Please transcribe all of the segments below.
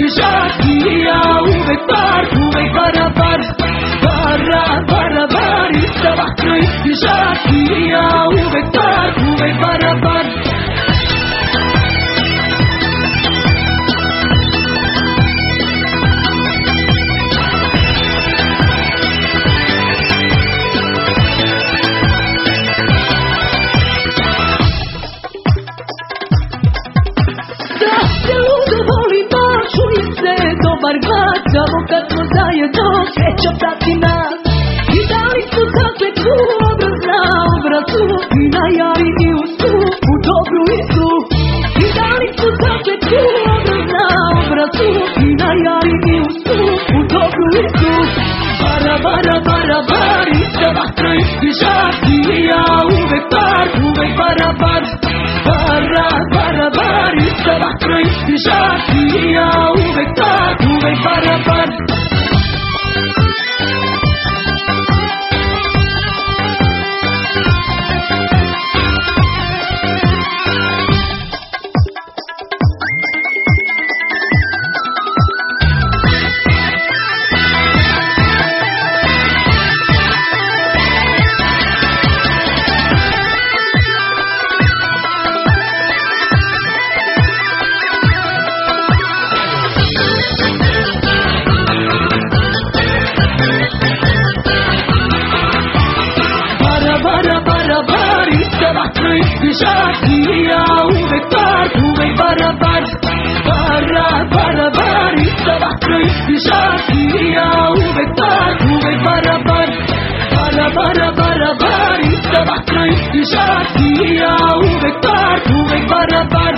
trăiești uvek par, uvek barabar. Barabar, istava trăiești uvek par, uvek barabar. Dobar glas, samo kad smo zajedno, sreća prati nas. I dali smo takve tu obraz na obrazu, i na javi i u snu, u dobru i zlu. I dali smo takve tu obraz na obrazu, i na javi i u snu, u dobru i zlu. Barabar, ista vatra, isti žar, ti i ja uvek par, uvek barabar. Barabar, ista vatra, isti žar, ti i ja uvek par, uvek barabar. Barabar, ista vatra, isti žar, ti i ja uvek par, uvek barabar. Barabar, ista vatra, isti žar, ti i ja uvek par, uvek barabar. Barabar, ista vatra, isti žar, ti i ja uvek par, uvek barabar.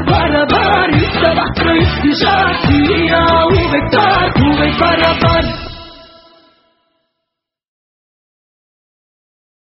Barabar, ista vatra, isti žar, ti i ja uvek par, uvek barabar.